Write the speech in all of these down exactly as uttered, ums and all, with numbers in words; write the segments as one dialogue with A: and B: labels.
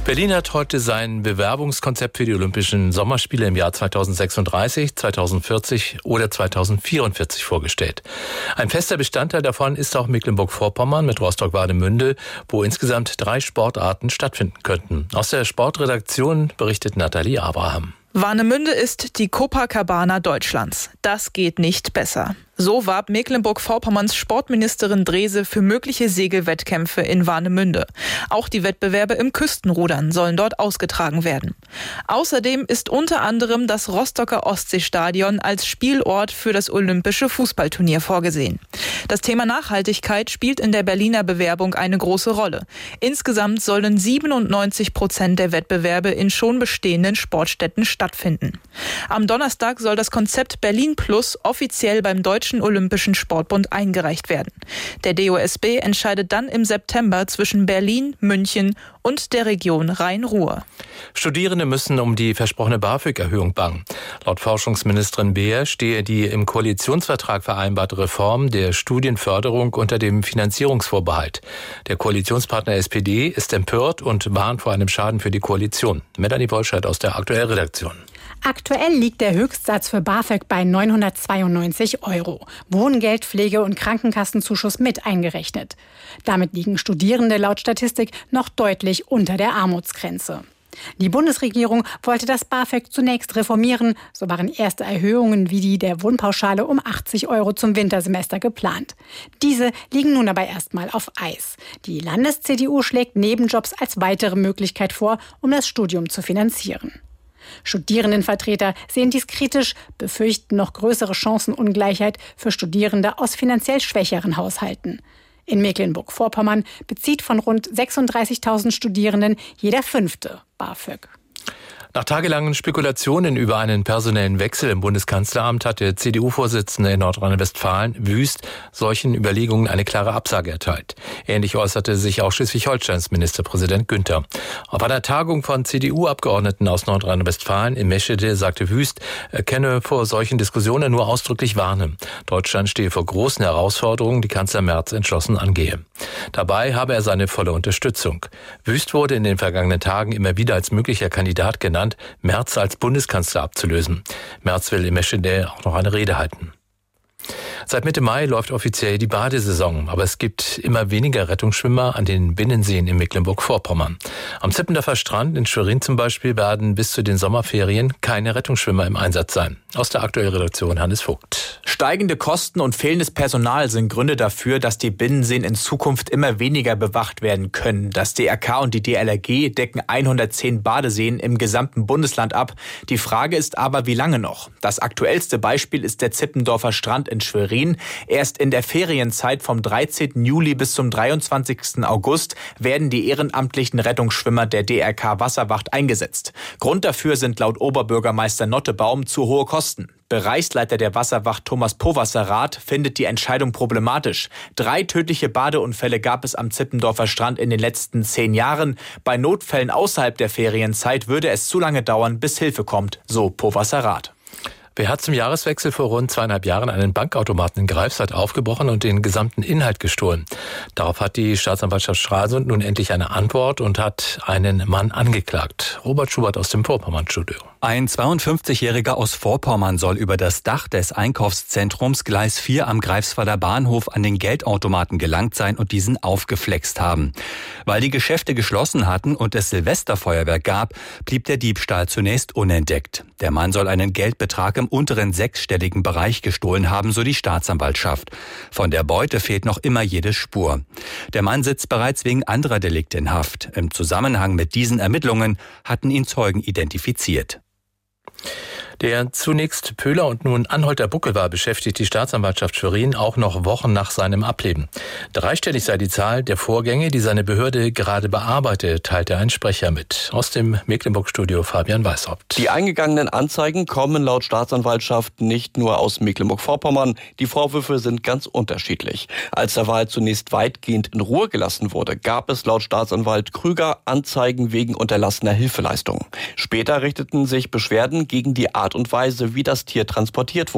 A: Berlin hat heute sein Bewerbungskonzept für die Olympischen Sommerspiele im Jahr zweitausendsechsunddreißig, zweitausendvierzig oder zweitausendvierundvierzig vorgestellt. Ein fester Bestandteil davon ist auch Mecklenburg-Vorpommern mit Rostock-Wademünde, wo insgesamt drei Sportarten stattfinden könnten. Aus der Sportredaktion berichtet Nathalie Abraham.
B: Warnemünde ist die Copacabana Deutschlands. Das geht nicht besser. So warb Mecklenburg-Vorpommerns Sportministerin Drese für mögliche Segelwettkämpfe in Warnemünde. Auch die Wettbewerbe im Küstenrudern sollen dort ausgetragen werden. Außerdem ist unter anderem das Rostocker Ostseestadion als Spielort für das olympische Fußballturnier vorgesehen. Das Thema Nachhaltigkeit spielt in der Berliner Bewerbung eine große Rolle. Insgesamt sollen siebenundneunzig Prozent der Wettbewerbe in schon bestehenden Sportstätten stattfinden. Am Donnerstag soll das Konzept Berlin Plus offiziell beim Deutschen Olympischen Sportbund eingereicht werden. Der D O S B entscheidet dann im September zwischen Berlin, München und der Region Rhein-Ruhr.
A: Studierende müssen um die versprochene BAföG-Erhöhung bangen. Laut Forschungsministerin Beer stehe die im Koalitionsvertrag vereinbarte Reform der Studienförderung unter dem Finanzierungsvorbehalt. Der Koalitionspartner S P D ist empört und warnt vor einem Schaden für die Koalition. Melanie Wollscheid aus der Aktuell-Redaktion.
C: Aktuell liegt der Höchstsatz für BAföG bei neunhundertzweiundneunzig Euro. Wohngeld, Pflege und Krankenkassenzuschuss mit eingerechnet. Damit liegen Studierende laut Statistik noch deutlich unter der Armutsgrenze. Die Bundesregierung wollte das BAföG zunächst reformieren. So waren erste Erhöhungen wie die der Wohnpauschale um achtzig Euro zum Wintersemester geplant. Diese liegen nun aber erstmal auf Eis. Die Landes-C D U schlägt Nebenjobs als weitere Möglichkeit vor, um das Studium zu finanzieren. Studierendenvertreter sehen dies kritisch, befürchten noch größere Chancenungleichheit für Studierende aus finanziell schwächeren Haushalten. In Mecklenburg-Vorpommern bezieht von rund sechsunddreißigtausend Studierenden jeder Fünfte BAföG.
A: Nach tagelangen Spekulationen über einen personellen Wechsel im Bundeskanzleramt hat der C D U-Vorsitzende in Nordrhein-Westfalen, Wüst, solchen Überlegungen eine klare Absage erteilt. Ähnlich äußerte sich auch Schleswig-Holsteins Ministerpräsident Günther. Auf einer Tagung von C D U-Abgeordneten aus Nordrhein-Westfalen in Meschede sagte Wüst, er könne vor solchen Diskussionen nur ausdrücklich warnen. Deutschland stehe vor großen Herausforderungen, die Kanzler Merz entschlossen angehe. Dabei habe er seine volle Unterstützung. Wüst wurde in den vergangenen Tagen immer wieder als möglicher Kandidat genannt, Merz als Bundeskanzler abzulösen. Merz will in Meschede auch noch eine Rede halten. Seit Mitte Mai läuft offiziell die Badesaison, aber es gibt immer weniger Rettungsschwimmer an den Binnenseen in Mecklenburg-Vorpommern. Am Zippendorfer Strand in Schwerin zum Beispiel werden bis zu den Sommerferien keine Rettungsschwimmer im Einsatz sein. Aus der Aktuell-Redaktion Hannes Vogt.
D: Steigende Kosten und fehlendes Personal sind Gründe dafür, dass die Binnenseen in Zukunft immer weniger bewacht werden können. Das D R K und die D L R G decken hundertzehn Badeseen im gesamten Bundesland ab. Die Frage ist aber, wie lange noch? Das aktuellste Beispiel ist der Zippendorfer Strand in Schwerin. Erst in der Ferienzeit vom dreizehnten Juli bis zum dreiundzwanzigsten August werden die ehrenamtlichen Rettungsschwimmer der D R K Wasserwacht eingesetzt. Grund dafür sind laut Oberbürgermeister Nottebaum zu hohe Kosten. Bereichsleiter der Wasserwacht Thomas Povasserath findet die Entscheidung problematisch. Drei tödliche Badeunfälle gab es am Zippendorfer Strand in den letzten zehn Jahren. Bei Notfällen außerhalb der Ferienzeit würde es zu lange dauern, bis Hilfe kommt, so Povasserath.
A: Wer hat zum Jahreswechsel vor rund zweieinhalb Jahren einen Bankautomaten in Greifswald aufgebrochen und den gesamten Inhalt gestohlen? Darauf hat die Staatsanwaltschaft Stralsund nun endlich eine Antwort und hat einen Mann angeklagt. Robert Schubert aus dem Vorpommern-Studio.
E: Ein zweiundfünfzigjähriger aus Vorpommern soll über das Dach des Einkaufszentrums Gleis vier am Greifswalder Bahnhof an den Geldautomaten gelangt sein und diesen aufgeflext haben. Weil die Geschäfte geschlossen hatten und es Silvesterfeuerwerk gab, blieb der Diebstahl zunächst unentdeckt. Der Mann soll einen Geldbetrag im unteren sechsstelligen Bereich gestohlen haben, so die Staatsanwaltschaft. Von der Beute fehlt noch immer jede Spur. Der Mann sitzt bereits wegen anderer Delikte in Haft. Im Zusammenhang mit diesen Ermittlungen hatten ihn Zeugen identifiziert.
A: Der zunächst Pöhler und nun Anholter Buckel war, beschäftigt die Staatsanwaltschaft Schwerin auch noch Wochen nach seinem Ableben. Dreistellig sei die Zahl der Vorgänge, die seine Behörde gerade bearbeitet, teilte ein Sprecher mit. Aus dem Mecklenburg-Studio Fabian Weishaupt.
F: Die eingegangenen Anzeigen kommen laut Staatsanwaltschaft nicht nur aus Mecklenburg-Vorpommern. Die Vorwürfe sind ganz unterschiedlich. Als der Fall zunächst weitgehend in Ruhe gelassen wurde, gab es laut Staatsanwalt Krüger Anzeigen wegen unterlassener Hilfeleistung. Später richteten sich Beschwerden gegen die Art und Weise, wie das Tier transportiert wurde.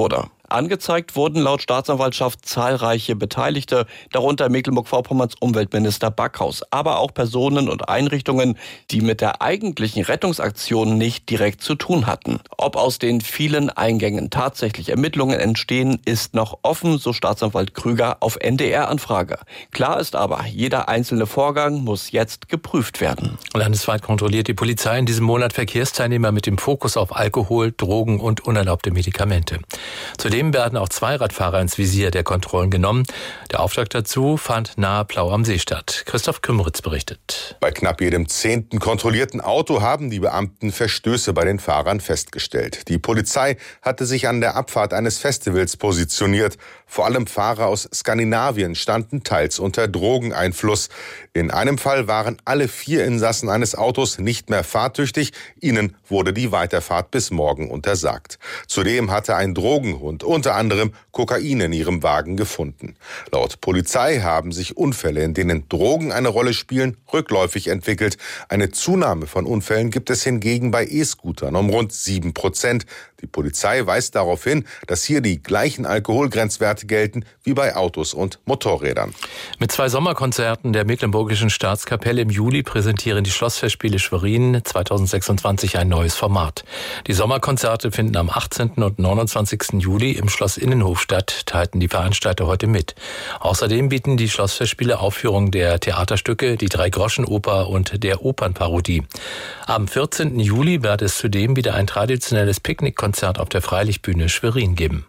F: Angezeigt wurden laut Staatsanwaltschaft zahlreiche Beteiligte, darunter Mecklenburg-Vorpommerns Umweltminister Backhaus, aber auch Personen und Einrichtungen, die mit der eigentlichen Rettungsaktion nicht direkt zu tun hatten. Ob aus den vielen Eingängen tatsächlich Ermittlungen entstehen, ist noch offen, so Staatsanwalt Krüger auf N D R-Anfrage. Klar ist aber, jeder einzelne Vorgang muss jetzt geprüft werden.
A: Landesweit kontrolliert die Polizei in diesem Monat Verkehrsteilnehmer mit dem Fokus auf Alkohol, Drogen und unerlaubte Medikamente. Zudem werden auch Zweiradfahrer ins Visier der Kontrollen genommen. Der Auftakt dazu fand nahe Plau am See statt. Christoph Kümmeritz berichtet.
G: Bei knapp jedem zehnten kontrollierten Auto haben die Beamten Verstöße bei den Fahrern festgestellt. Die Polizei hatte sich an der Abfahrt eines Festivals positioniert. Vor allem Fahrer aus Skandinavien standen teils unter Drogeneinfluss. In einem Fall waren alle vier Insassen eines Autos nicht mehr fahrtüchtig. Ihnen wurde die Weiterfahrt bis morgen untersagt. Zudem hatte ein Drogenhund unter anderem Kokain in ihrem Wagen gefunden. Laut Polizei haben sich Unfälle, in denen Drogen eine Rolle spielen, rückläufig entwickelt. Eine Zunahme von Unfällen gibt es hingegen bei E-Scootern um rund sieben Prozent. Die Polizei weist darauf hin, dass hier die gleichen Alkoholgrenzwerte gelten wie bei Autos und Motorrädern.
A: Mit zwei Sommerkonzerten der Mecklenburgischen Staatskapelle im Juli präsentieren die Schlossfestspiele Schwerin zweitausendsechsundzwanzig ein neues Format. Die Sommerkonzerte finden am achtzehnten und neunundzwanzigsten Juli im Schloss Innenhof statt, teilten die Veranstalter heute mit. Außerdem bieten die Schlossfestspiele Aufführungen der Theaterstücke, die Drei-Groschen-Oper und der Opernparodie. Am vierzehnten Juli wird es zudem wieder ein traditionelles Picknickkonzert auf der Freilichtbühne Schwerin geben.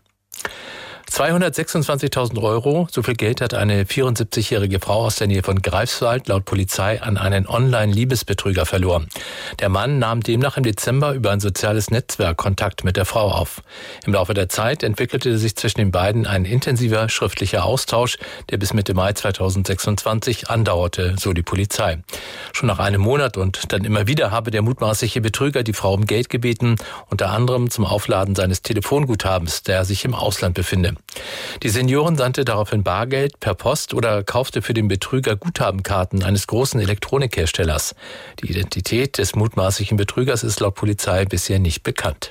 A: zweihundertsechsundzwanzigtausend Euro, so viel Geld hat eine vierundsiebzigjährige Frau aus der Nähe von Greifswald laut Polizei an einen Online-Liebesbetrüger verloren. Der Mann nahm demnach im Dezember über ein soziales Netzwerk Kontakt mit der Frau auf. Im Laufe der Zeit entwickelte sich zwischen den beiden ein intensiver schriftlicher Austausch, der bis Mitte Mai zweitausendsechsundzwanzig andauerte, so die Polizei. Schon nach einem Monat und dann immer wieder habe der mutmaßliche Betrüger die Frau um Geld gebeten, unter anderem zum Aufladen seines Telefonguthabens, der sich im Ausland befinde. Die Seniorin sandte daraufhin Bargeld per Post oder kaufte für den Betrüger Guthabenkarten eines großen Elektronikherstellers. Die Identität des mutmaßlichen Betrügers ist laut Polizei bisher nicht bekannt.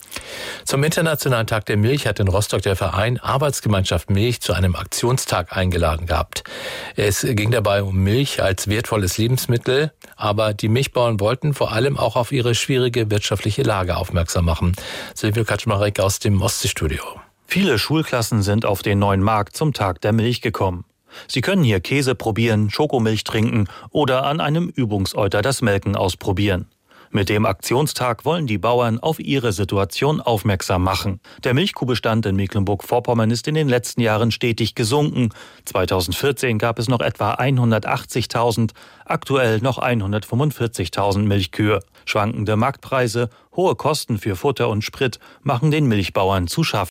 A: Zum Internationalen Tag der Milch hat in Rostock der Verein Arbeitsgemeinschaft Milch zu einem Aktionstag eingeladen gehabt. Es ging dabei um Milch als wertvolles Lebensmittel, aber die Milchbauern wollten vor allem auch auf ihre schwierige wirtschaftliche Lage aufmerksam machen. Silvio Kaczmarek aus dem Ostseestudio.
H: Viele Schulklassen sind auf den neuen Markt zum Tag der Milch gekommen. Sie können hier Käse probieren, Schokomilch trinken oder an einem Übungseuter das Melken ausprobieren. Mit dem Aktionstag wollen die Bauern auf ihre Situation aufmerksam machen. Der Milchkuhbestand in Mecklenburg-Vorpommern ist in den letzten Jahren stetig gesunken. zweitausendvierzehn gab es noch etwa hundertachtzigtausend, aktuell noch hundertfünfundvierzigtausend Milchkühe. Schwankende Marktpreise, hohe Kosten für Futter und Sprit machen den Milchbauern zu schaffen.